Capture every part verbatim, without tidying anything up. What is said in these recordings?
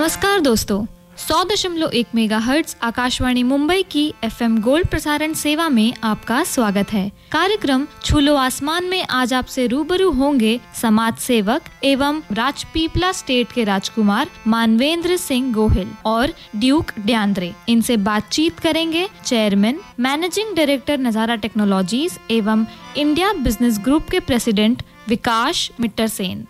नमस्कार दोस्तों, सौ दशमलव एक मेगाहर्ट्ज आकाशवाणी मुंबई की एफएम गोल्ड प्रसारण सेवा में आपका स्वागत है। कार्यक्रम छूलो आसमान में आज आपसे रूबरू होंगे समाज सेवक एवं राजपीपला स्टेट के राजकुमार मानवेंद्र सिंह गोहिल और ड्यूक ड्यांद्रे। इनसे बातचीत करेंगे chairman managing director Nazara technologies एवं इंडिया बिजनेस ग्रुप के president Vikas Mittersain.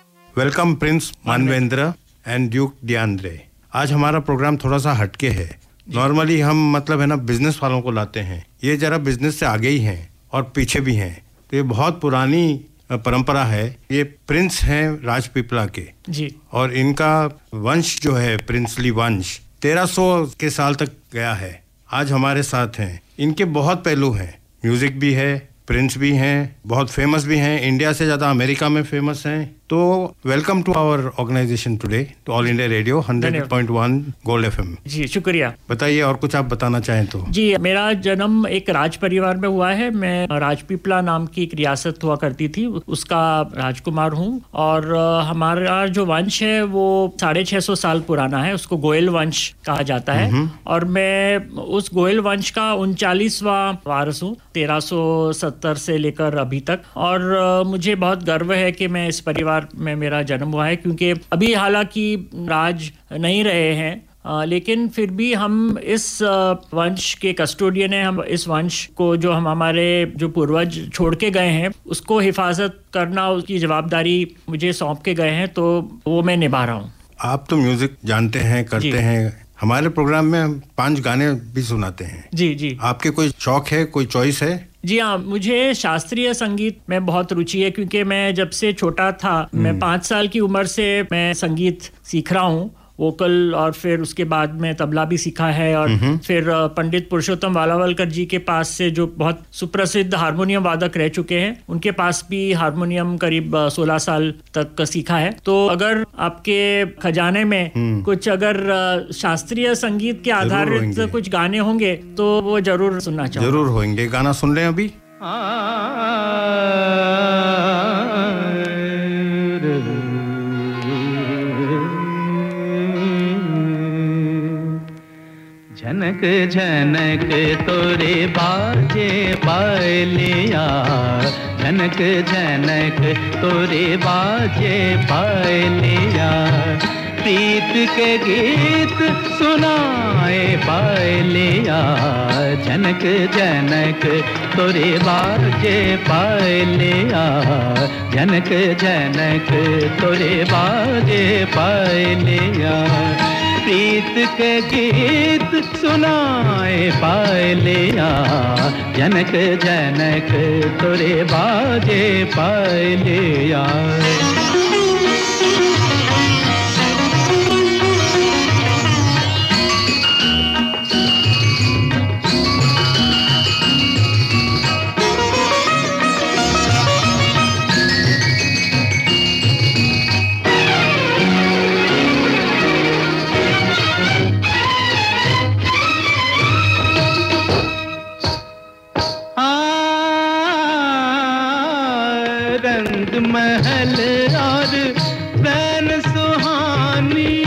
Welcome prince Manvendra and duke Deandre. आज हमारा प्रोग्राम थोड़ा सा हटके है। नॉर्मली हम मतलब है ना बिजनेस वालों को लाते हैं, ये जरा बिजनेस से आगे ही हैं और पीछे भी हैं, तो ये बहुत पुरानी परंपरा है। ये प्रिंस हैं राजपीपला के जी, और इनका वंश जो है प्रिंसली वंश तेरह सौ के साल तक गया है। आज हमारे साथ हैं। इनके बहुत पहलू हैं, म्यूजिक भी है, प्रिंस भी हैं, बहुत फेमस भी हैं, इंडिया से ज़्यादा अमेरिका में फेमस हैं। तो welcome to our organisation today to all India radio hundred point one gold FM. जी शुक्रिया। बताइए और कुछ आप बताना चाहें तो। जी, मेरा जन्म एक राज परिवार में हुआ है। मैं राजपीपला नाम की एक रियासत हुआ करती थी, उसका राजकुमार हूँ। और हमारा जो वंश है वो साढ़े छः सौ साल पुराना है, उसको गोयल वंश कहा जाता है। और मैं उस गोयल वंश का उनचालीसवां वारस हूँ, तेरह सौ सत्तर से लेकर अभी तक। और मुझे बहुत गर्व है कि मैं इस परिवार में मेरा जन्म हुआ है, क्योंकि अभी हालांकि राज नहीं रहे हैं, आ, लेकिन फिर भी हम इस वंश के कस्टोडियन हैं। हम इस वंश को जो हम हमारे जो पूर्वज छोड़ के गए हैं उसको हिफाजत करना, उसकी जवाबदारी मुझे सौंप के गए हैं, तो वो मैं निभा रहा हूँ। आप तो म्यूजिक जानते हैं, करते हैं। हमारे प्रोग्राम में हम पांच गाने भी सुनाते हैं। जी जी। आपके कोई शौक है, कोई चॉइस है? जी हाँ, मुझे शास्त्रीय संगीत में बहुत रुचि है, क्योंकि मैं जब से छोटा था, मैं पाँच साल की उम्र से मैं संगीत सीख रहा हूँ, वोकल, और फिर उसके बाद में तबला भी सीखा है। और फिर पंडित पुरुषोत्तम वालावलकर जी के पास से, जो बहुत सुप्रसिद्ध हारमोनियम वादक रह चुके हैं, उनके पास भी हारमोनियम करीब सोलह साल तक सीखा है। तो अगर आपके खजाने में कुछ अगर शास्त्रीय संगीत के आधारित कुछ गाने होंगे तो वो जरूर सुनना चाहूँगा। जरूर होंगे, गाना सुन लें अभी। झनक झनक तोरे बाजे बालिया, झनक झनक तोरे बाजे बालिया, प्रीत के गीत सुनाए बालिया, झनक झनक तोरे बाजे बालिया, झनक झनक तोरे बाजे बालिया, प्रीत के गीत सुनाए पायलिया, जनक जनक तोरे बाजे पायलिया। महल और बैन सुहानी,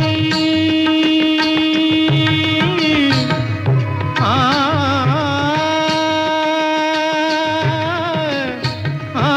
आ, आ,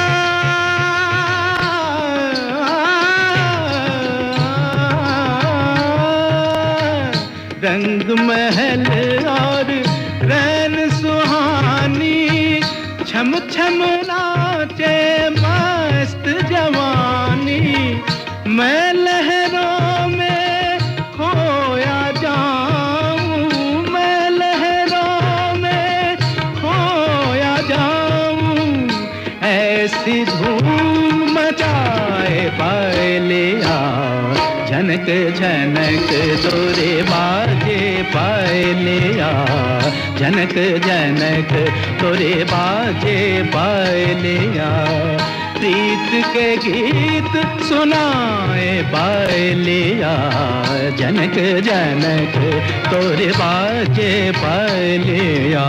रंग महल और रैन सुहानी, छम छम नाचे मस्त जवानी, मैं लहरों में खोया जाऊं, मैं लहरों में खोया जाऊं, ऐसी धूम मचाए पायलिया, झनक झनक तोरे बाजे पायलिया, झनक झनक तोरे बाजे पायलिया, प्रीत के गीत सुनाए पायलिया, झनक झनक तोरे बाजे पायलिया।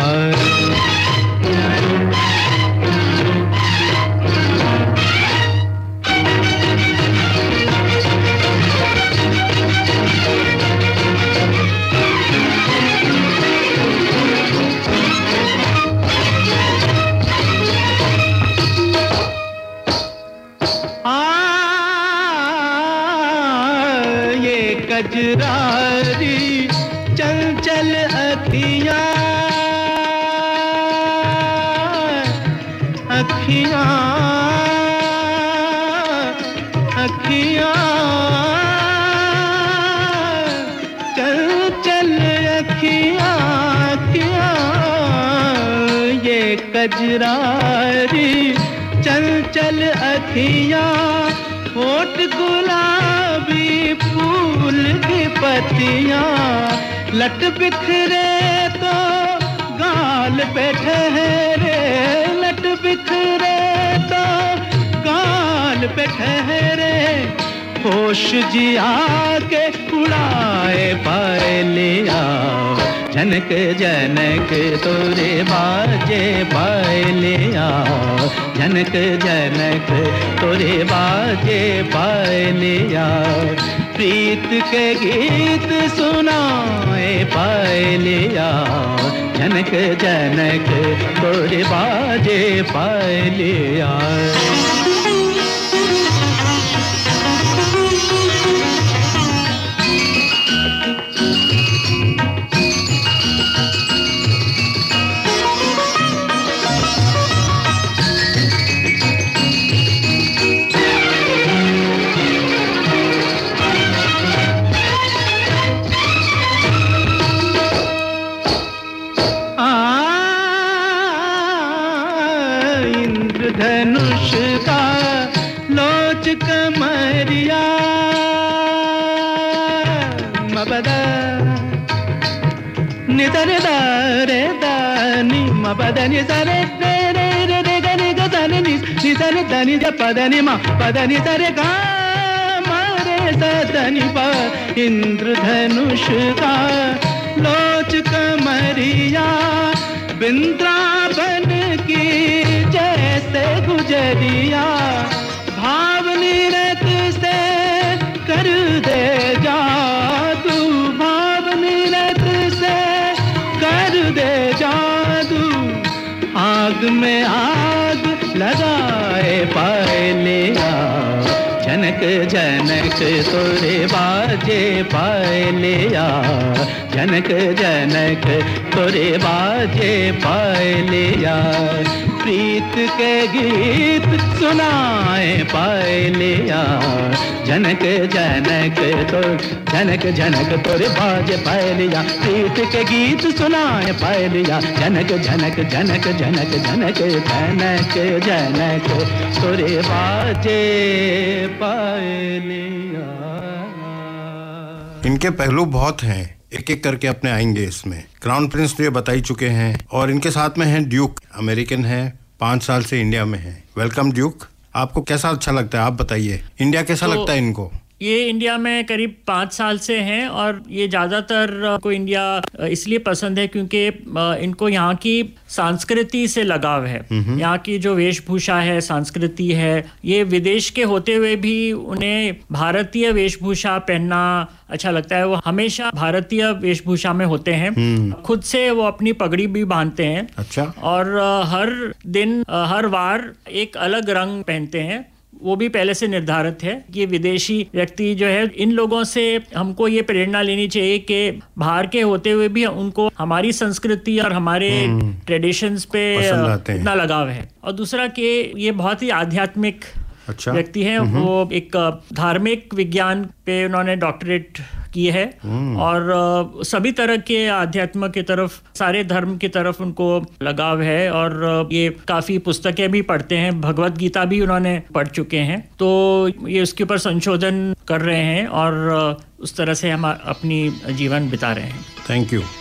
कजरारी चंचल अखियां अखियां अखियां चंचल अखियां अखियां ये कजरारी चंचल अखियां होठ गुलाबी फूल की पत्तियां लट बिखरे तो गाल पे ठहरे लट बिखरे तो गाल पे ठहरे होश जिया के उड़ाए पायलिया जनक जनक तोरे बाजे पायलिया जनक जनक तोरे बाजे पायलिया प्रीत के गीत सुनाए पायलिया जनक जनक तोरे बाजे पायलिया धनुष का लोच कमरिया मबदा निदर दारे दानी मबदा निदर रे रे रे रे गनि गदनि निदर दनि द पदनि मा पदनि दरे गा मारे सदनि पा इंद्रधनुष का लोच कमरिया बिंद्रावन की जैसे गुजरिया भावनी रत से कर दे जादू भावनी रत से कर दे जादू आग में आग लगाए पायलिया जनक जनक तोरे बाजे पायलिया जनक जनक तोरे बाजे पायलिया प्रीत के गीत सुनाए पायलिया जनक जनक तो जनक जनक तोरे बाजे पायलिया प्रीत के गीत सुनाए पायलिया जनक जनक जनक जनक जनक जनक जनक तोरे बाजे पायलिया। इनके पहलू बहुत हैं, एक एक करके अपने आएंगे इसमें। क्राउन प्रिंस तो ये बता ही चुके हैं और इनके साथ में हैं ड्यूक, अमेरिकन है, पाँच साल से इंडिया में है। वेलकम ड्यूक, आपको कैसा अच्छा लगता है, आप बताइए, इंडिया कैसा तो लगता है इनको? ये इंडिया में करीब पाँच साल से हैं और ये ज़्यादातर को इंडिया इसलिए पसंद है क्योंकि इनको यहाँ की संस्कृति से लगाव है। यहाँ की जो वेशभूषा है, संस्कृति है, ये विदेश के होते हुए भी उन्हें भारतीय वेशभूषा पहनना अच्छा लगता है। वो हमेशा भारतीय वेशभूषा में होते हैं, खुद से वो अपनी पगड़ी भी बांधते हैं। अच्छा। और हर दिन हर वार एक अलग रंग पहनते हैं, वो भी पहले से निर्धारित है। ये विदेशी व्यक्ति जो है, इन लोगों से हमको ये प्रेरणा लेनी चाहिए कि बाहर के होते हुए भी उनको हमारी संस्कृति और हमारे ट्रेडिशंस पे इतना लगाव है। और दूसरा कि ये बहुत ही आध्यात्मिक अच्छा। व्यक्ति हैं। वो एक धार्मिक विज्ञान पे उन्होंने डॉक्टरेट की है और सभी तरह के आध्यात्म की तरफ, सारे धर्म की तरफ उनको लगाव है और ये काफ़ी पुस्तकें भी पढ़ते हैं, भगवत गीता भी उन्होंने पढ़ चुके हैं। तो ये उसके ऊपर संशोधन कर रहे हैं और उस तरह से हम अपनी जीवन बिता रहे हैं। Thank you.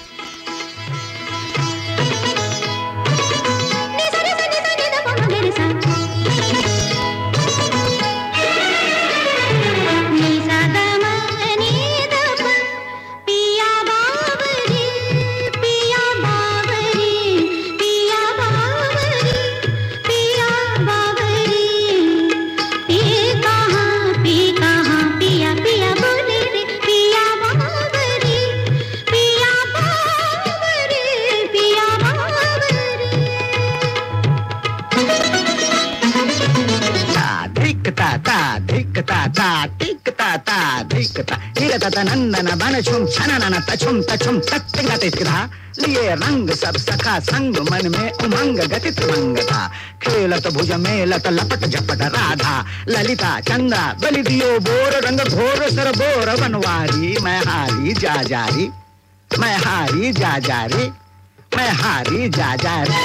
पिया ता ता टिक ता ता धिक ता इग ता नंदन बन छुम छननन तछुम तछुम तत्तिग तिस्किधा लिए रंग सब सखा संग मन में उमंग गति त्रिभंग था खेलत भुज मेलत लपट झपट राधा ललिता चंद्रा बलि दियो बोर रंग घोर सर बोर बनवारी मैं हारी जा जारी मैं हारी जा जारी मैं हारी जा जारी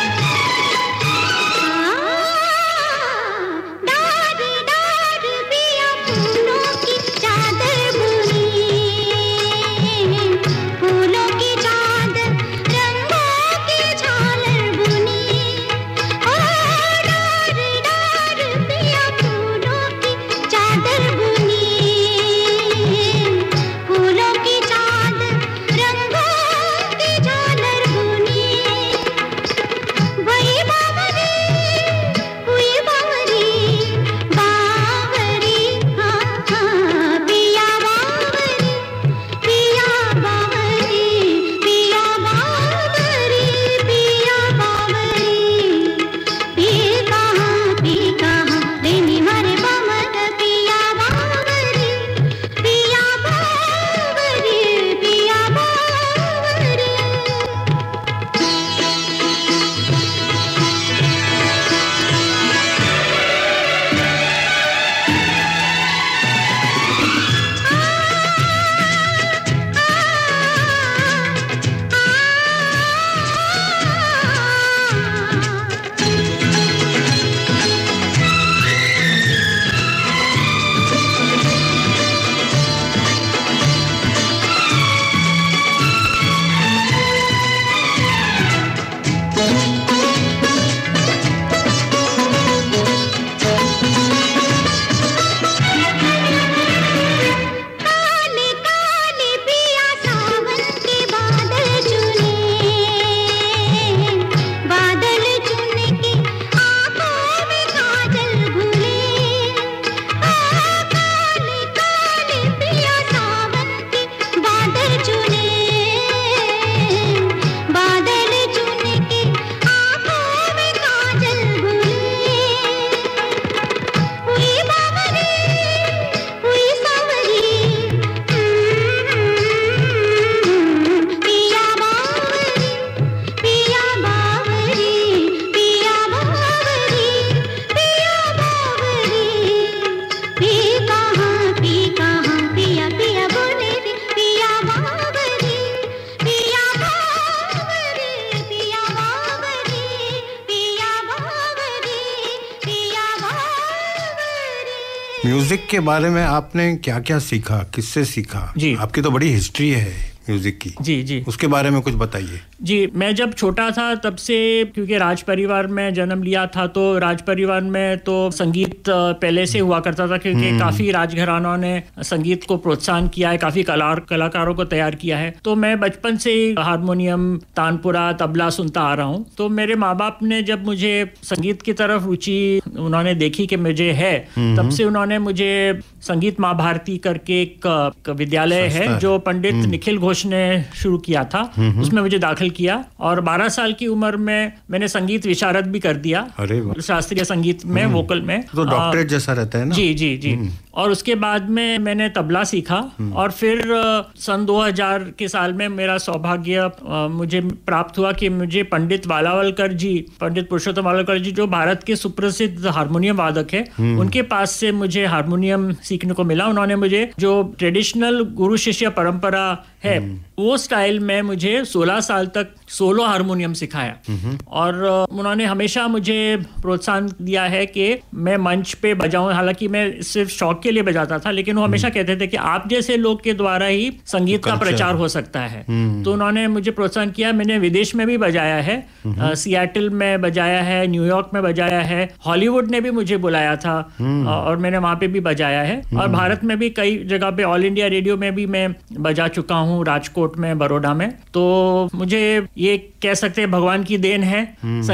म्यूजिक के बारे में आपने क्या क्या सीखा, किससे सीखा? जी, आपकी तो बड़ी हिस्ट्री है म्यूजिक की। जी जी उसके बारे में कुछ बताइए। जी, मैं जब छोटा था तब से, क्योंकि राज परिवार में जन्म लिया था, तो राज परिवार में तो संगीत पहले से हुआ करता था, क्योंकि काफी राजघरानों ने संगीत को प्रोत्साहन किया है, काफी कला कलाकारों को तैयार किया है। तो मैं बचपन से ही हारमोनियम, तानपुरा, तबला सुनता आ रहा हूँ। तो मेरे माँ बाप ने जब मुझे संगीत की तरफ रुचि उन्होंने देखी कि मुझे है, तब से उन्होंने मुझे संगीत माँ भारती करके एक विद्यालय है जो पंडित निखिल घोष ने शुरू किया था, उसमें मुझे दाखिल किया और बारह साल की उम्र में मैंने संगीत विशारद भी कर दिया, शास्त्रीय संगीत में, वोकल में। तो डॉक्टरेट जैसा रहता है ना। जी जी जी। और उसके बाद में मैंने तबला सीखा और फिर सन दो हज़ार के साल में मेरा सौभाग्य मुझे प्राप्त हुआ कि मुझे पंडित वालावलकर जी, पंडित पुरुषोत्तम वालावलकर जी जो भारत के सुप्रसिद्ध हारमोनियम वादक है, उनके पास से मुझे हारमोनियम सीखने को मिला। उन्होंने मुझे जो ट्रेडिशनल गुरु शिष्य परंपरा है वो स्टाइल में मुझे सोलह साल तक सोलो हारमोनियम सिखाया और उन्होंने हमेशा मुझे प्रोत्साहन दिया है कि मैं मंच पे बजाऊं। हालांकि मैं सिर्फ शौक के लिए बजाता था, लेकिन वो हमेशा कहते थे कि आप जैसे लोग के द्वारा ही संगीत का प्रचार हो सकता है। तो उन्होंने मुझे प्रोत्साहन किया। मैंने विदेश में भी बजाया है, सियाटल में बजाया है, न्यूयॉर्क में बजाया है, हॉलीवुड ने भी मुझे बुलाया था और मैंने वहां पे भी बजाया है। और भारत में भी कई जगह पे, ऑल इंडिया रेडियो में भी मैं बजा चुका हूँ, राजकोट में, बड़ौदा में। तो मुझे ये कह सकते हैं भगवान की देन है संगीत।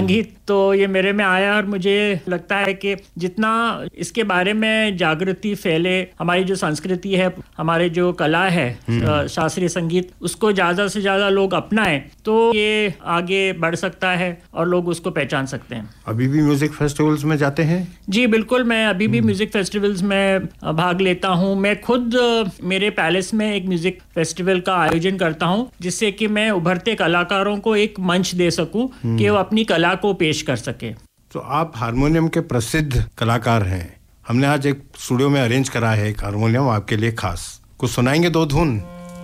तो ये मेरे में आया और मुझे लगता है कि जितना इसके बारे में जागृति फैले, हमारी जो संस्कृति है, हमारे जो कला है शास्त्रीय संगीत, उसको ज़्यादा से ज़्यादा लोग अपनाएं तो ये आगे बढ़ सकता है और लोग उसको पहचान सकते हैं। अभी भी म्यूजिक फेस्टिवल्स में जाते हैं? जी बिल्कुल, मैं अभी भी म्यूजिक फेस्टिवल्स में भाग लेता हूँ। मैं खुद मेरे पैलेस में एक म्यूजिक फेस्टिवल का आयोजन करता हूँ, जिससे कि मैं उभरते कलाकारों को एक मंच दे सकूं कि वो अपनी कला को पेश कर सके। तो आप हारमोनियम के प्रसिद्ध कलाकार हैं। हमने आज एक स्टूडियो में अरेंज करा है एक हारमोनियम आपके लिए खास। कुछ सुनाएंगे दो धुन?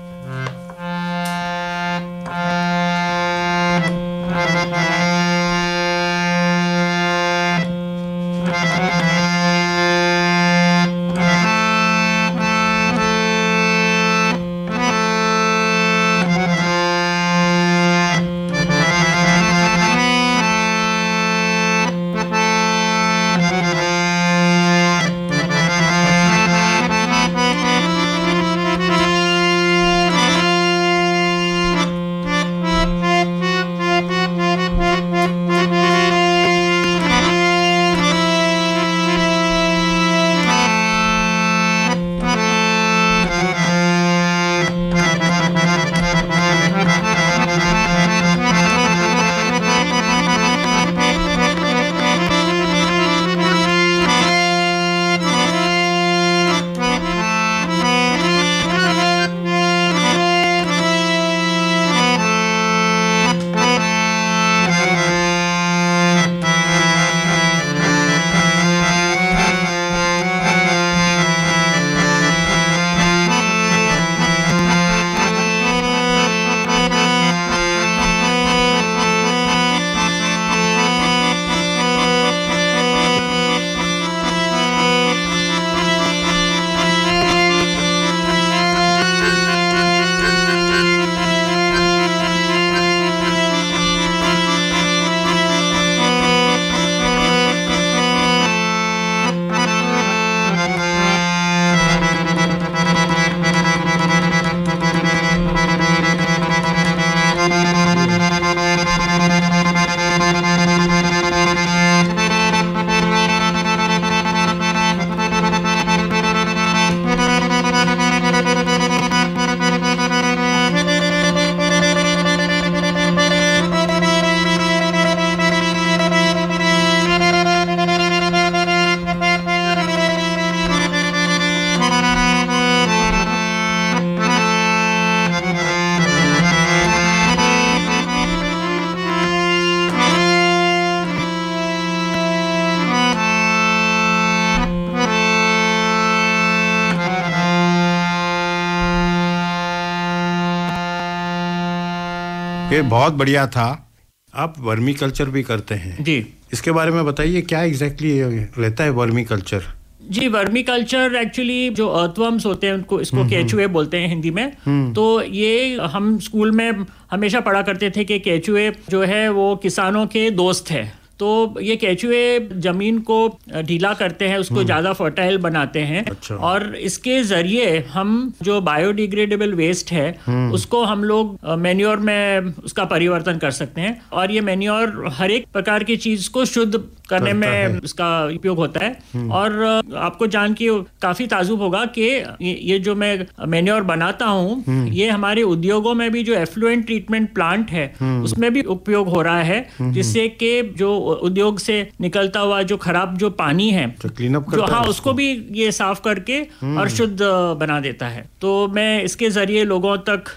ये बहुत बढ़िया था। आप वर्मी कल्चर भी करते हैं जी, इसके बारे में बताइए, क्या एग्जैक्टली रहता है वर्मी कल्चर? जी, वर्मी कल्चर एक्चुअली जो अर्थवर्म्स होते हैं उनको, इसको केचुए बोलते हैं हिंदी में। तो ये हम स्कूल में हमेशा पढ़ा करते थे कि केचुए जो है वो किसानों के दोस्त है। तो ये केचुए जमीन को ढीला करते हैं, उसको ज़्यादा फर्टाइल बनाते हैं। अच्छा। और इसके ज़रिए हम जो बायोडिग्रेडेबल वेस्ट है उसको हम लोग मैन्योर में उसका परिवर्तन कर सकते हैं। और ये मैन्योर हर एक प्रकार की चीज़ को शुद्ध करने में इसका उपयोग होता है। और आपको जान के काफ़ी ताजुब होगा कि ये जो मैं मैन्योर बनाता हूँ ये हमारे उद्योगों में भी जो एफ्लुएंट ट्रीटमेंट प्लांट है उसमें भी उपयोग हो रहा है, जिससे कि जो उद्योग से निकलता हुआ जो खराब जो पानी है क्लीन अप जो हाँ उसको भी ये साफ करके और शुद्ध बना देता है। तो मैं इसके जरिए लोगों तक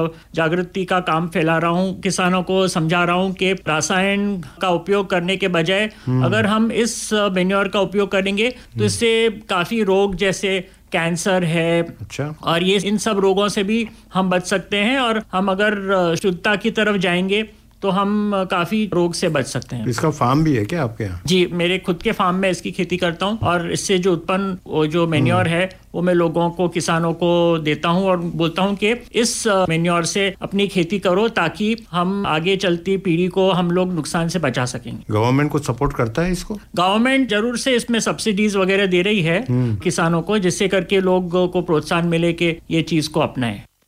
जागृति का काम फैला रहा हूँ, किसानों को समझा रहा हूँ कि रसायन का उपयोग करने के बजाय अगर हम इस मैन्योर का उपयोग करेंगे तो इससे काफी रोग जैसे कैंसर है। अच्छा। और ये इन सब रोगों से भी हम बच सकते हैं। और हम अगर शुद्धता की तरफ जाएंगे तो हम काफी रोग से बच सकते हैं। इसका फार्म भी है क्या आपके यहाँ? जी, मेरे खुद के फार्म में इसकी खेती करता हूँ और इससे जो उत्पन्न जो मैन्योर है वो मैं लोगों को, किसानों को देता हूँ और बोलता हूँ कि इस मैन्योर से अपनी खेती करो ताकि हम आगे चलती पीढ़ी को हम लोग नुकसान से बचा सकेंगे। गवर्नमेंट को सपोर्ट करता है इसको? गवर्नमेंट जरूर से इसमें सब्सिडीज वगैरह दे रही है किसानों को, जिससे करके लोग को प्रोत्साहन मिले कि ये चीज को अपनाएं।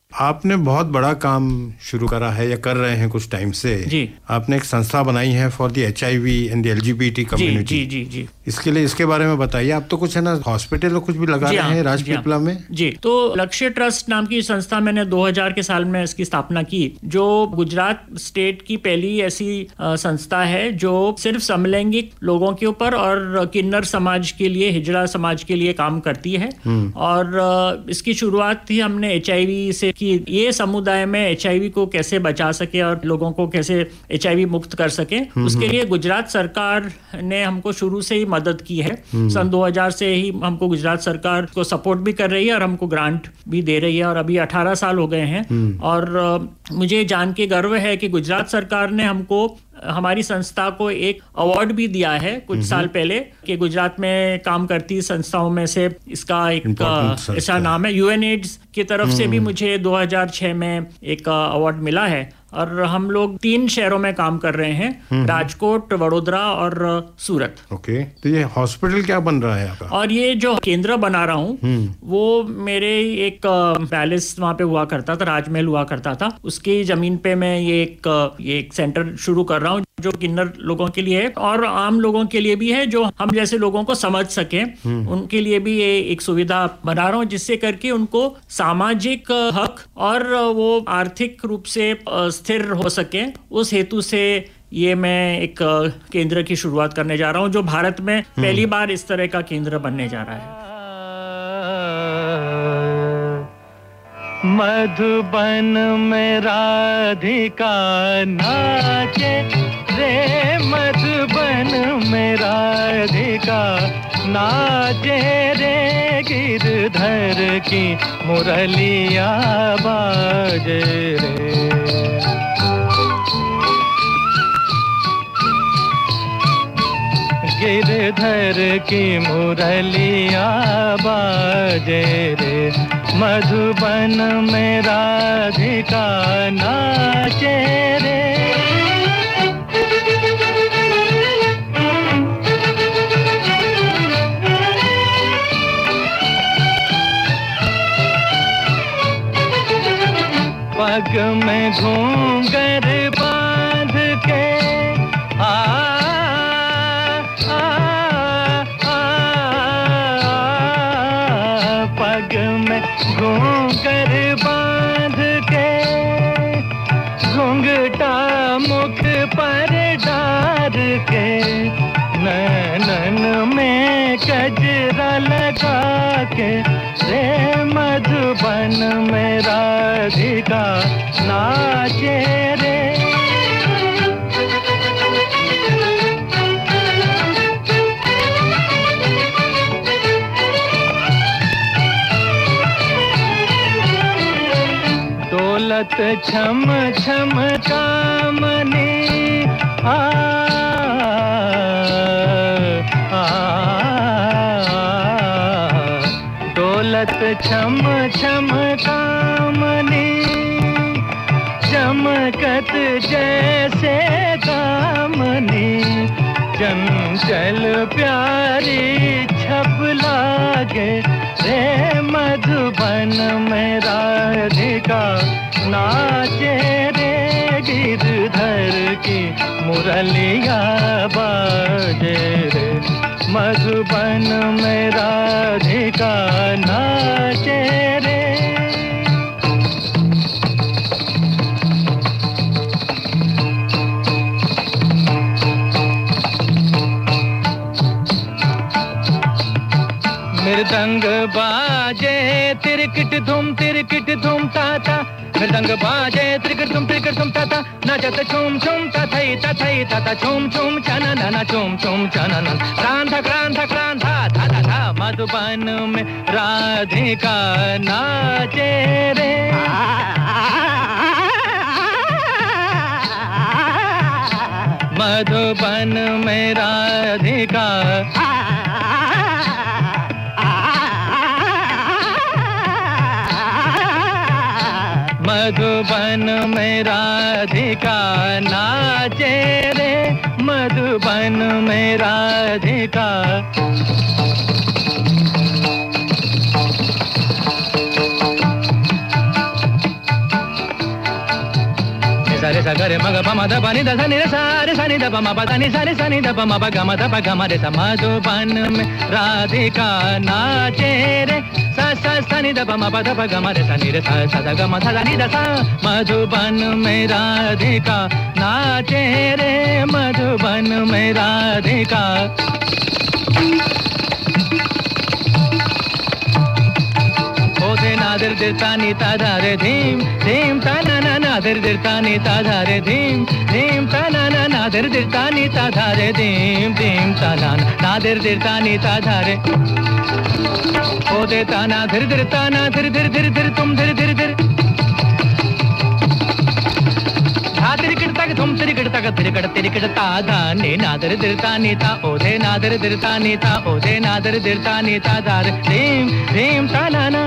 आपने बहुत बड़ा काम शुरू करा है या कर रहे हैं कुछ टाइम से। जी। आपने एक संस्था बनाई है for the H I V and the L G B T community. जी जी जी। इसके लिए इसके बारे में बताइए। आप तो कुछ है ना हॉस्पिटल में कुछ भी लगा रहे हैं राजपीपला में। जी, तो लक्ष्य ट्रस्ट नाम की संस्था मैंने दो हज़ार के साल में इसकी स्थापना की, जो गुजरात स्टेट की पहली ऐसी संस्था है जो सिर्फ समलैंगिक लोगों के ऊपर और किन्नर समाज के लिए, हिजड़ा समाज के लिए काम करती है। और इसकी शुरुआत थी हमने एच आई वी से कि ये समुदाय में एच आई वी को कैसे बचा सके और लोगों को कैसे एच आई वी मुक्त कर सके। उसके लिए गुजरात सरकार ने हमको शुरू से ही मदद की है। सन दो हज़ार से ही हमको गुजरात सरकार को सपोर्ट भी कर रही है और हमको ग्रांट भी दे रही है, और अभी अठारह साल हो गए हैं। और मुझे जान के गर्व है कि गुजरात सरकार ने हमको, हमारी संस्था को एक अवार्ड भी दिया है कुछ साल पहले कि गुजरात में काम करती संस्थाओं में से इसका एक ऐसा नाम है। यू एन एड्स की तरफ से भी मुझे दो हज़ार छह में एक अवार्ड मिला है। और हम लोग तीन शहरों में काम कर रहे हैं, राजकोट, वडोदरा और सूरत। ओके, तो ये हॉस्पिटल क्या बन रहा है आपका? और ये जो केंद्र बना रहा हूँ वो मेरे एक पैलेस वहाँ पे हुआ करता था, राजमहल हुआ करता था, उसकी जमीन पे मैं ये एक ये एक सेंटर शुरू कर रहा हूँ जो किन्नर लोगों के लिए है और आम लोगों के लिए भी है, जो हम जैसे लोगों को समझ सके उनके लिए भी ये एक सुविधा बना रहा हूँ, जिससे करके उनको सामाजिक हक और वो आर्थिक रूप से स्थिर हो सके। उस हेतु से ये मैं एक केंद्र की शुरुआत करने जा रहा हूँ जो भारत में पहली बार इस तरह का केंद्र बनने जा रहा है। मधुबन में राधिका नाचे रे, मधुबन में राधिका नाचे रे, गिरधर की मुरलिया बाजे रे। गिरधर की मुरलिया बाजे रे, मधुबन में राधिका नाचे रे। पग में घूंघर बांध के आ, आ, आ, आ पग में घूंघर बांध के, घूंघटा मुख पर डार के, नैनन में गजरा लगा के रे, मधुबन में राधिका नाचे रे। दौलत छम छम कामनी आ, आ, दौलत छम छम कामनी, चमकत जैसे कामनी, चंचल प्यारी छप लागे रे, मधुबन में राधिका नाचे रे, गिरधर की मुरलिया बाजे रे, मधुबन में राधिका नाचे रे। मृदंग बाजे तिरकिट धूम तिरकिट धूम ताता, मृदंग बाजे तिरकिट धूम तिरकिट धूम ताता, नाचत छूम छूम तथई तथई तथा छूम छूम छना नना छूम छूम छना नन, क्रांधा क्रांधा क्रांधा धा धा धा, मधुबन में राधिका नाचे रे। मधुबन में राधिका मधुबन में राधिका नाचे रे, मधुबन में राधिका। सा ग रे म ग प म द प नि द सा नि रे सा रे सा नि द प म प द नि सा रे सा नि द प म प ग म द प ग म रे सा मधुबन में राधिका नाचे रे सा सा सा नि द प म प द प ग म रे सा नि रे सा सा द ग म धा धा नि द सा मधुबन में राधिका नाचे रे मधुबन में राधिका ओधे नादर दिरता नीता धारे धीम धीम ता ना ना नादर दिरता नीता धारे धीम धीम ता ना ना नादर दिरता नीता धारे धीम धीम ता ना नादर दिरता नीता धारे ओधे ता ना धीर धीर ता ना धीर धीर धीर धीर तुम धीर धीर धीर धा तिरिकट तक तुम तिरिकट तक तिरिकट तिरिकट ता धा ने नादर दिरता नीता ओधे नादर दिरता नीता ओधे नादर दिरता नीता धारे धीम धीम ता ना ना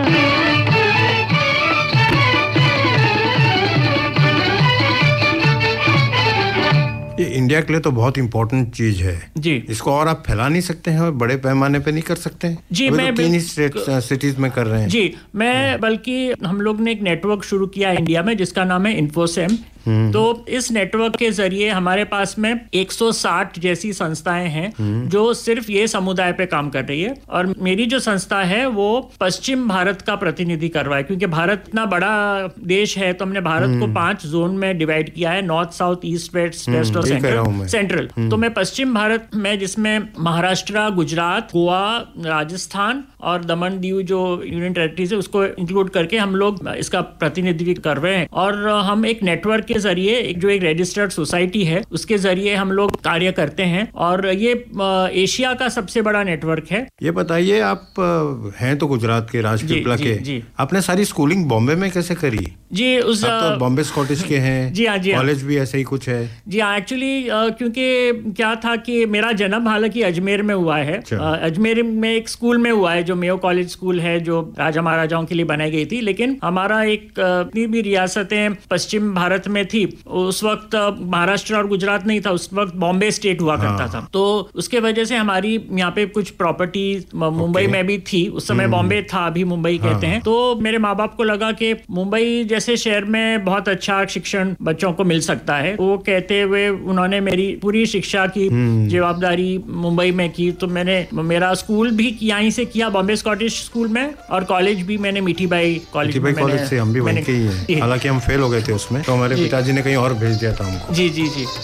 ये इंडिया के लिए तो बहुत इम्पोर्टेंट चीज है जी। इसको और आप फैला नहीं सकते हैं और बड़े पैमाने पे नहीं कर सकते हैं? जी अभी मैं तो तीन ही स्टेट सिटीज में कर रहे हैं। जी मैं बल्कि हम लोग ने एक नेटवर्क शुरू किया इंडिया में जिसका नाम है इन्फोसेम। तो इस नेटवर्क के जरिए हमारे पास में एक सौ साठ जैसी संस्थाएं हैं जो सिर्फ ये समुदाय पे काम कर रही है और मेरी जो संस्था है वो पश्चिम भारत का प्रतिनिधि कर रहा है क्योंकि भारत इतना बड़ा देश है तो हमने भारत को पांच जोन में डिवाइड किया है, north south east west west और सेंट्रल सेंट्रल तो मैं पश्चिम भारत में जिसमें महाराष्ट्र, गुजरात, गोवा, राजस्थान और दमन दीव जो यूनियन टेरिटरीज है उसको इंक्लूड करके हम लोग इसका प्रतिनिधित्व कर रहे हैं और हम एक नेटवर्क के जरिए एक जो एक रजिस्टर्ड सोसाइटी है उसके जरिए हम लोग कार्य करते हैं और ये एशिया का सबसे बड़ा नेटवर्क है। ये बताइए आप हैं तो गुजरात के राजपीपला के, जी। आपने सारी स्कूलिंग बॉम्बे में कैसे करी? जी उस आप तो बॉम्बे स्कॉटिश के हैं। जी हाँ जी कॉलेज भी ऐसे ही कुछ है? जी हाँ एक्चुअली क्योंकि क्या था कि मेरा जन्म हालांकि अजमेर में हुआ है। अजमेर में एक स्कूल में हुआ है जो मेयो कॉलेज स्कूल है जो राजा महाराजाओं के लिए बनाई गई थी, लेकिन हमारा एक इतनी भी रियासतें पश्चिम भारत में थी उस वक्त महाराष्ट्र और गुजरात नहीं था, उस वक्त बॉम्बे स्टेट हुआ करता था। तो उसके वजह से हमारी यहाँ पे कुछ प्रॉपर्टी मुंबई में भी थी, उस समय बॉम्बे था अभी मुंबई कहते हैं। तो मेरे माँ बाप को लगा कि मुंबई जैसे शहर में बहुत अच्छा शिक्षण बच्चों को मिल सकता है, वो कहते हुए उन्होंने मेरी पूरी शिक्षा की जवाबदारी मुंबई में की। तो मैंने मेरा स्कूल भी यहीं से किया बॉम्बे स्कॉटिश स्कूल में और कॉलेज भी मैंने मीठी बाई कॉलेज में कॉलेज से हम भी वहीं के ही हैं, हालांकि हम फेल हो गए थे उसमें तो हमारे पिताजी ने कहीं और भेज दिया था हमको। जी जी जी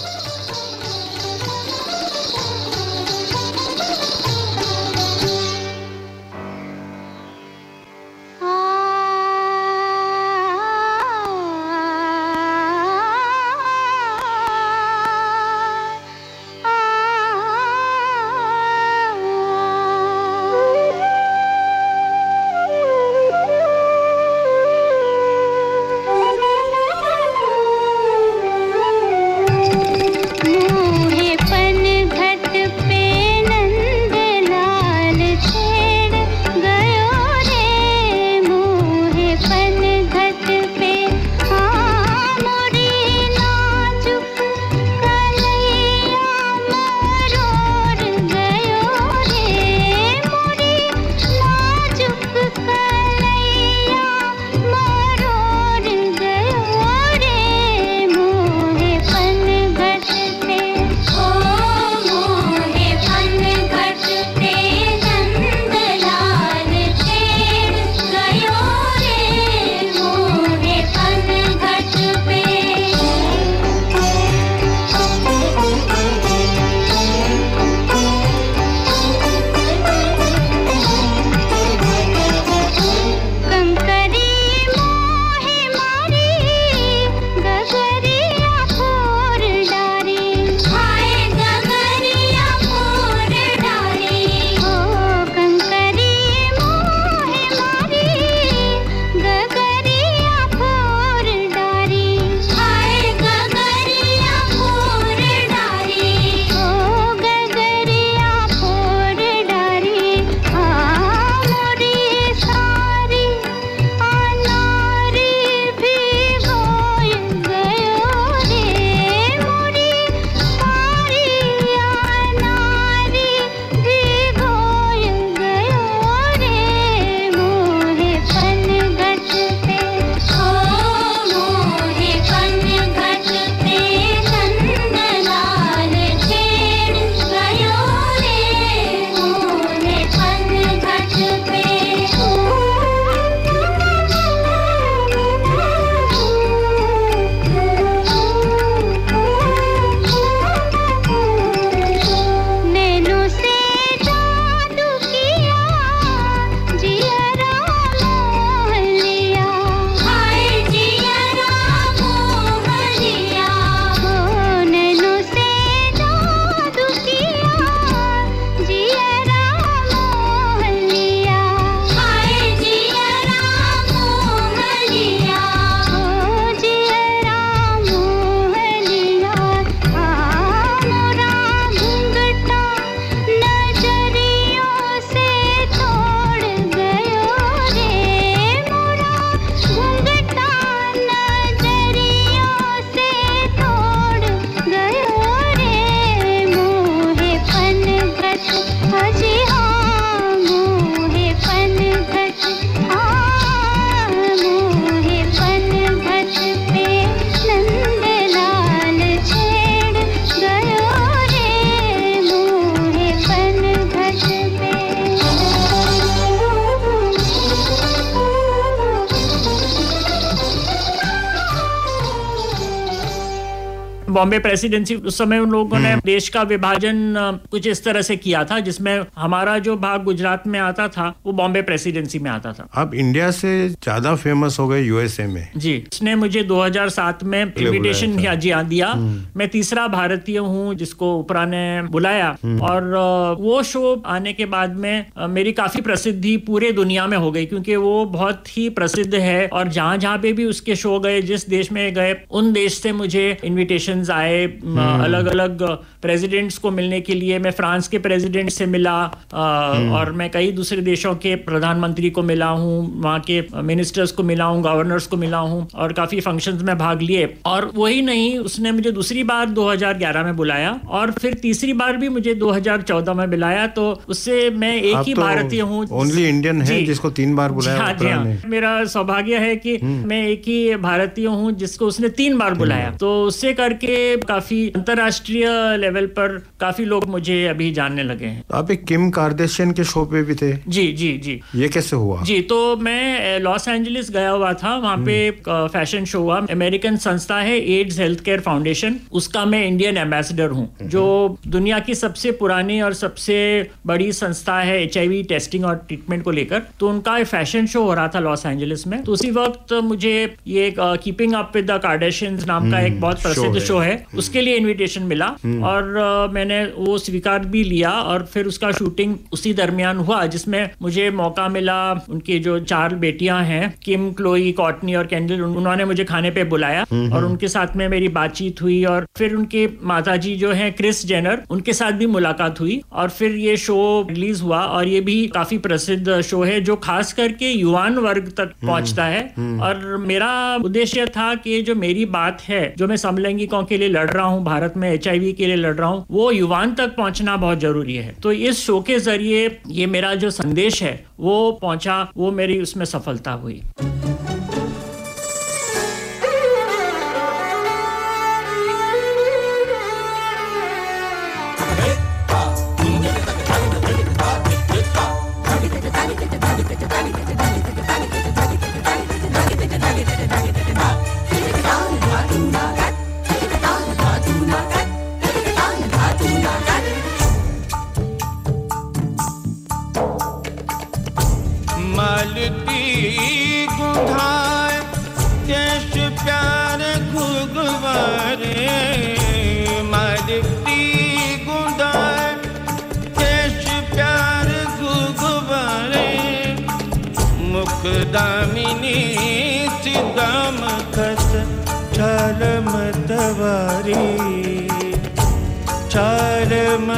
बॉम्बे प्रेसिडेंसी, उस समय उन लोगों ने देश का विभाजन कुछ इस तरह से किया था जिसमें हमारा जो भाग गुजरात में आता था वो बॉम्बे प्रेसिडेंसी में आता था। आप इंडिया से ज्यादा फेमस हो गए यूएसए में। जी, इसने मुझे दो हज़ार सात में इनविटेशन दिया। मैं तीसरा भारतीय हूँ जिसको ओपरा ने बुलाया, और वो शो आने के बाद में मेरी काफी प्रसिद्धि पूरे दुनिया में हो गई, क्योंकि वो बहुत ही प्रसिद्ध है और जहां जहां पे भी उसके शो गए, जिस देश में गए, उन देश से मुझे इनविटेशंस आए अलग अलग प्रेसिडेंट्स को मिलने के लिए। मैं फ्रांस के प्रेसिडेंट से मिला और मैं कई दूसरे देशों के प्रधानमंत्री को मिला हूँ, वहाँ के मिनिस्टर्स को मिला हूँ, गवर्नर्स को मिला हूँ, और काफी फंक्शंस में भाग लिए। और वही नहीं, उसने मुझे दूसरी बार दो हज़ार ग्यारह में बुलाया और फिर तीसरी बार भी मुझे दो हज़ार चौदह में बुलाया। तो उससे मैं एक ही तो भारतीय हूँ, ओनली इंडियन है जिसको तीन बार बुलाया। हाँ, जी हाँ, मेरा सौभाग्य है कि मैं एक ही भारतीय हूँ जिसको उसने तीन बार बुलाया। तो उससे करके काफी अंतर्राष्ट्रीय लेवल पर काफी लोग मुझे अभी जानने लगे हैं। आप एक किम कार्दाशियन के शो पे भी थे। जी जी जी। ये कैसे हुआ? जी, तो मैं लॉस एंजलिस गया हुआ था, वहाँ पे फैशन शो हुआ। अमेरिकन संस्था है एड्स हेल्थ केयर फाउंडेशन, उसका मैं इंडियन एम्बेसडर हूँ, जो दुनिया की सबसे पुरानी और सबसे बड़ी संस्था है एचआईवी टेस्टिंग और ट्रीटमेंट को लेकर। तो उनका एक फैशन शो हो रहा था लॉस एंजलिस में। तो उसी वक्त मुझे ये keeping up with the Kardashians नाम का एक बहुत प्रसिद्ध शो है, उसके लिए इनविटेशन मिला और मैंने वो स्वीकार भी लिया। और फिर उसका शूटिंग उसी दरमियान हुआ जिसमें मुझे मौका मिला। उनकी जो चार बेटियां हैं, किम, क्लोई, कॉर्टनी और कैंडल, उन्होंने मुझे खाने पे बुलाया और उनके साथ में मेरी बातचीत हुई। और फिर उनके माताजी जो हैं क्रिस जेनर, उनके साथ भी मुलाकात हुई और फिर ये शो रिलीज हुआ। और ये भी काफी प्रसिद्ध शो है जो खास करके युवान वर्ग तक पहुंचता है। और मेरा उद्देश्य था कि जो मेरी बात है, जो मैं समलैंगिकों के लिए लड़ रहा हूँ, भारत में एचआईवी के लिए लड़ रहा हूँ, वो युवान तक पहुंचना बहुत जरूरी है। तो इस शो के जरिए ये मेरा जो संदेश है वो पहुंचा, वो मेरी उसमें सफलता हुई। दामिनी सिदम खत छल मतवारी छल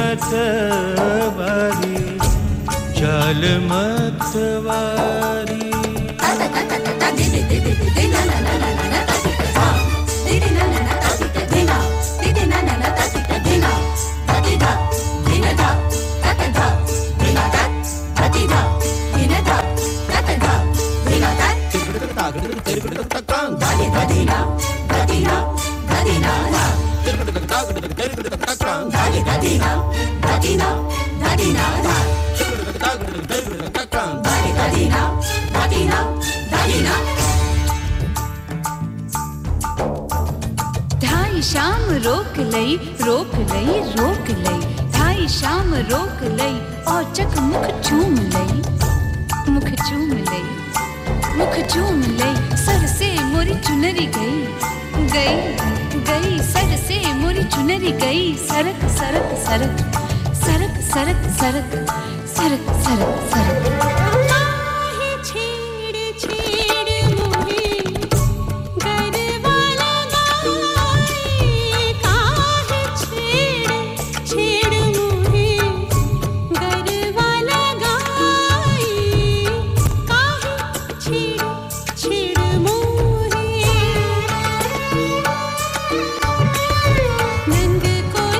मतवारी छल मतवारी। ढाई शाम रोक लई रोक लई रोक लई, ढाई शाम रोक लई और चक मुख चूम लई, मुख चूम लई, मुख चूम लई। सर से मोरी चुनरी गई गई गई, सर से मोरी चुनरी गई। सरक सरक सरक सरक सरक सरक सरक सरक सरक।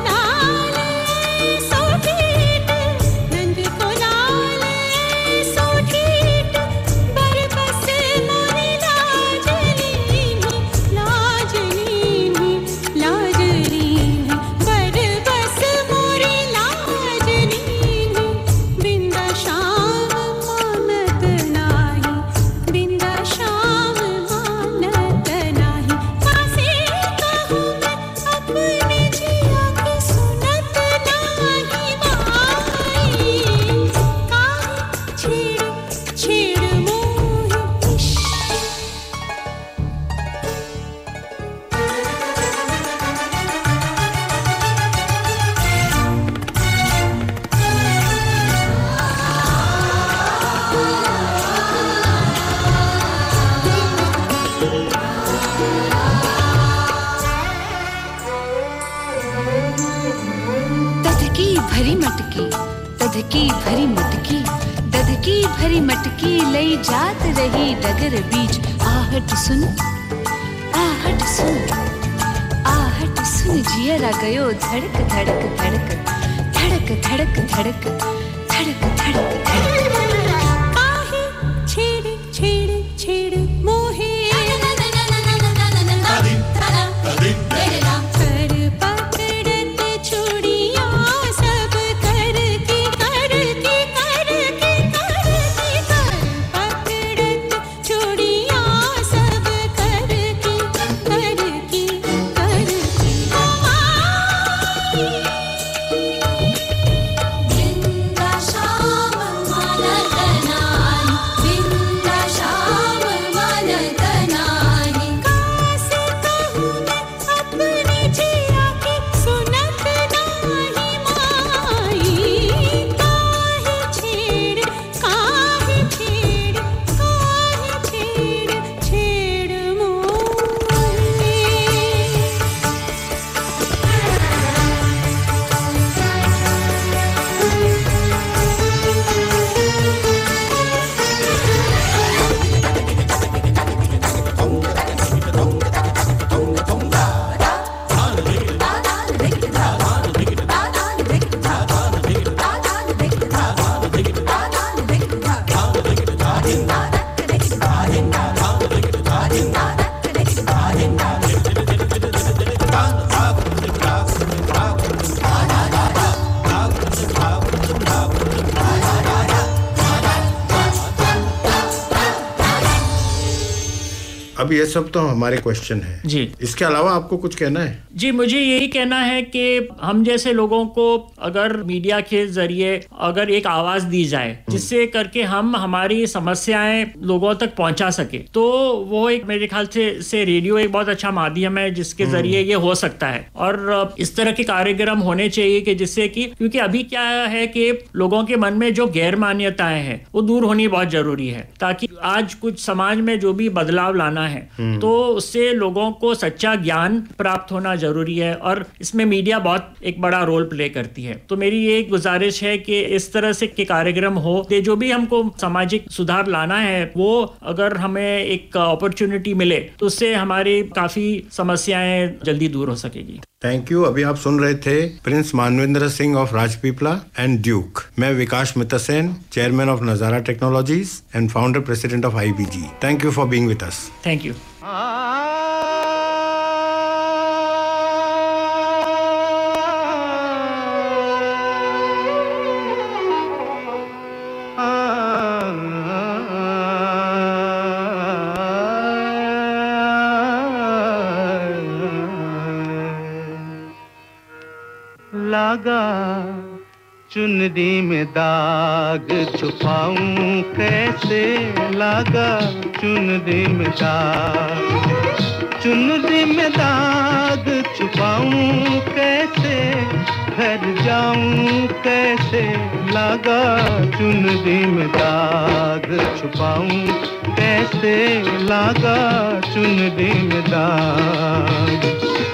So दधकी भरी मटकी दधकी भरी मटकी लई जात रही डगर बीच आहट सुन आहट सुन आहट सुन जियरा गयो धड़क धड़क धड़क धड़क धड़क धड़क धड़क धड़क धड़क काहे छेड़ छेड़ छेड़ मोहे अब ये सब तो हमारे क्वेश्चन है जी। इसके अलावा आपको कुछ कहना है? जी, मुझे यही कहना है कि हम जैसे लोगों को अगर मीडिया के जरिए अगर एक आवाज दी जाए जिससे करके हम हमारी समस्याएं लोगों तक पहुंचा सके, तो वो एक मेरे ख्याल से से रेडियो एक बहुत अच्छा माध्यम है जिसके जरिए ये हो सकता है। और इस तरह के कार्यक्रम होने चाहिए कि जिससे कि, क्योंकि अभी क्या है कि लोगों के मन में जो गैर मान्यताएं हैं वो दूर होनी बहुत जरूरी है, ताकि आज कुछ समाज में जो भी बदलाव लाना है तो उससे लोगों को सच्चा ज्ञान प्राप्त होना जरूरी है, और इसमें मीडिया बहुत एक बड़ा रोल प्ले करती है। तो मेरी ये गुजारिश है कि इस तरह से के कार्यक्रम हो, जो भी हमको सामाजिक सुधार लाना है वो अगर हमें एक अपॉर्चुनिटी मिले तो उससे हमारी काफी समस्याएं जल्दी दूर हो सकेगी। Thank you. अभी आप सुन रहे थे prince Manvendra Singh of Rajpipla and duke. मैं Vikas Mittersain, chairman of Nazara technologies and founder president of IBG. Thank you for being with us. Thank you. लागा चुनरी में दाग छुपाऊं कैसे, लागा चुनरी में दाग, चुनरी में दाग छुपाऊं कैसे, घर जाऊं कैसे, लागा चुनरी में दाग छुपाऊं कैसे, लागा चुनरी में दाग।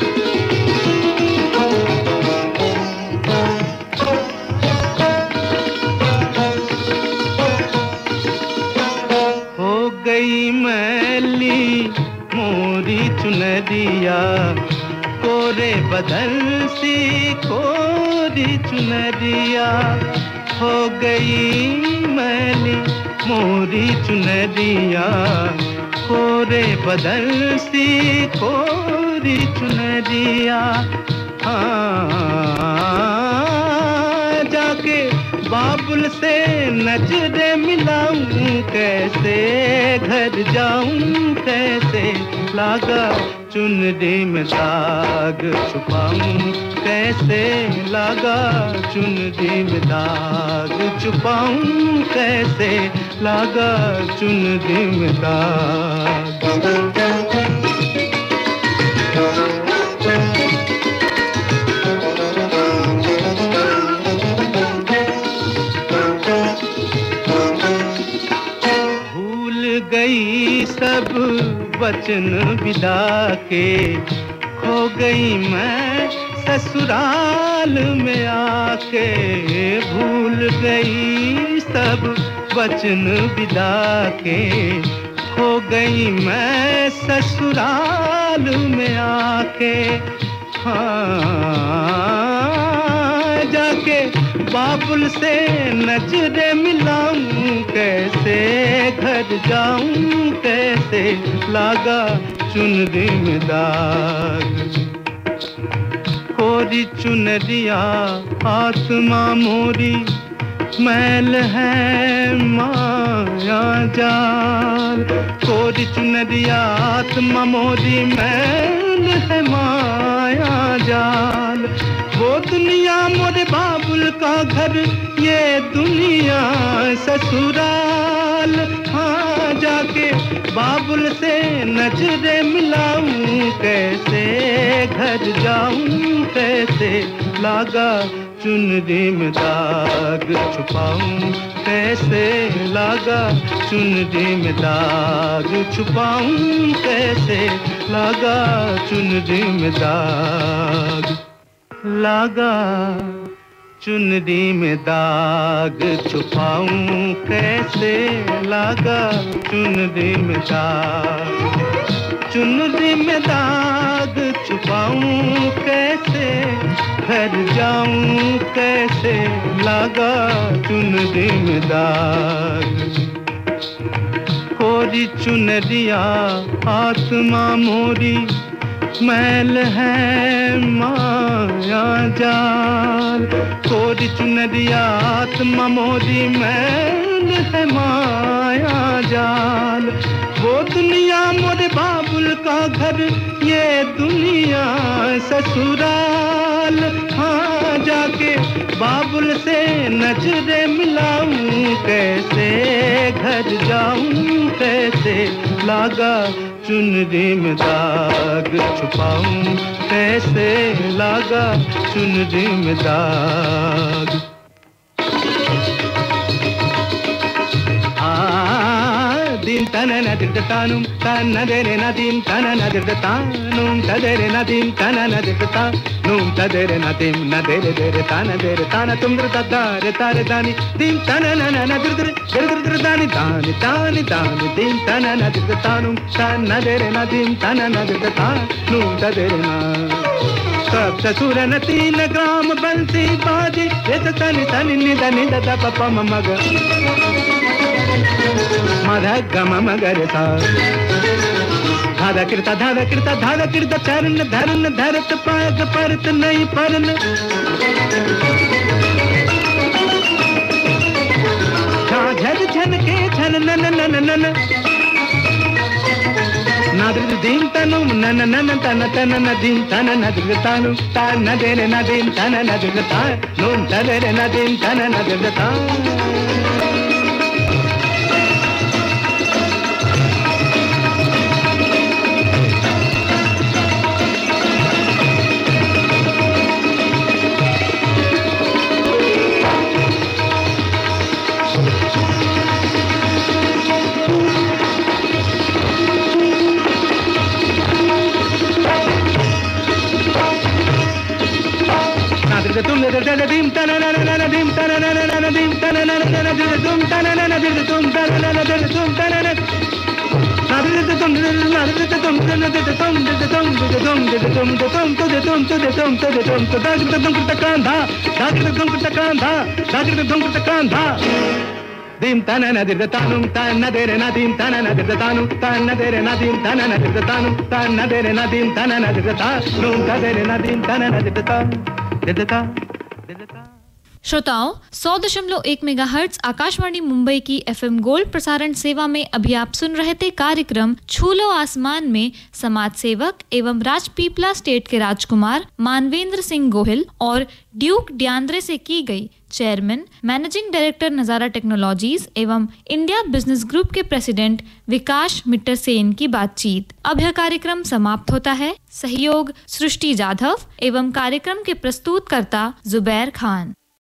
गई मैली मोरी चुनरिया, कोरे बदल सी कोरी चुनरिया, हो गई मैली मोरी चुनरिया, कोरे बदल सी कोरी चुनरिया। हाँ जाके बाबुल से नजरे मिलाऊं कैसे, घर जाऊं कैसे, लागा चुनरी में दाग छुपाऊं कैसे, लागा चुनरी में दाग छुपाऊं कैसे, लागा चुनरी में दाग। गई सब वचन विदा के, खो गई मैं ससुराल में आके भूल गई सब वचन विदा के, खो गई मैं ससुराल में आके। हाँ जाके बाबुल से नजरें मिलाऊं, कैसे घर जाऊं, कैसे लागा चुनरी में दाग। कोरी चुनरिया आत्मा मोरी, मैल है माया जाल। कोरी चुनरिया आत्मा मोरी, मैल है माया जाल। वो दुनिया मोरे बाबुल का घर, ये दुनिया ससुराल। हाँ जाके बाबुल से नजरें मिलाऊं, कैसे घर जाऊं, कैसे लागा चुनरी में दाग छुपाऊं, कैसे लागा चुनरी में दाग छुपाऊं, कैसे लागा चुनरी में दाग। लागा चुनरी में दाग छुपाऊं, कैसे लागा चुनरी में दाग। चुनरी में दाग छुपाऊं, कैसे घर जाऊं, कैसे लागा चुनरी में दाग। कोरी चुनरिया आत्मा मोरी, मैल है माया जाल। कोरी चुनरिया आत्मा मोरी, मैल है माया जाल। वो दुनिया मोरे बाबुल का घर, ये दुनिया ससुराल। हाँ जाके बाबुल से नजरें मिलाऊं, कैसे घर जाऊं, कैसे लागा चुनरी में दाग छुपाऊं, कैसे लागा चुनरी में दाग। dim tanana dirdatanum tanadere nadim tanana dirdatanum tadere nadim tanana dirdatanum tadere nadim nadere dere tanadere tanatum dirdadare tare dani dim tanana nadir dir dani dani dani dani dim tanana dirdatanum tanadere nadim tanana dirdatanum tadere na सब ससुर न तीन ग्राम बंसी बाजी ये तनी तनी निदा निदा दा पपा ममग मधा गम मगर सा धादा कृता धादा कृता धादा कृता चरण धरन धरत पाग परत नहीं परन झन झन के झन नन नन नन नादृ दीम तनु नन नन तन तन नदीम तन नदृ तनु तन नदरे नदीम तन नदृ तनु तदरे नदीम तन नदृ तनु तुम दे दे दीम तना ना ना ना दीम तना ना ना ना दीम तना ना ना ना दीम तुम तना ना ना दीम तुम तना ना ना दीम तुम तना ना ना दीम तुम ना दीम तुम ना दीम तुम तुम तुम तुम तुम तो दे तुम तो दे तुम तो दे तुम तो दाग तुम कुत्ता कांधा दाग तुम कुत्ता कांधा दाग तुम कुत्ता कांधा दीम तना ना दीम तानुम तना दे रे ना दीम तना ना दीम तानुम तना दे रे ना दीम तना ना दीम तानुम तना दे रे ना दीम तना ना दीम तानुम तना दे रे ना दीम तना ना दीम तानुम। श्रोताओं, सौ दशमलव एक मेगाहर्ट्ज आकाशवाणी मुंबई की एफएम गोल्ड प्रसारण सेवा में अभी आप सुन रहे थे कार्यक्रम छू लो आसमान में समाज सेवक एवं राजपीपला स्टेट के राजकुमार मानवेंद्र सिंह गोहिल और ड्यूक डियांद्रे से की गई chairman managing director Nazara technologies एवं इंडिया बिजनेस ग्रुप के प्रेसिडेंट विकास मिट्टर सेन की बातचीत। अब यह कार्यक्रम समाप्त होता है। सहयोग सृष्टि जाधव एवं कार्यक्रम के प्रस्तुतकर्ता जुबैर खान।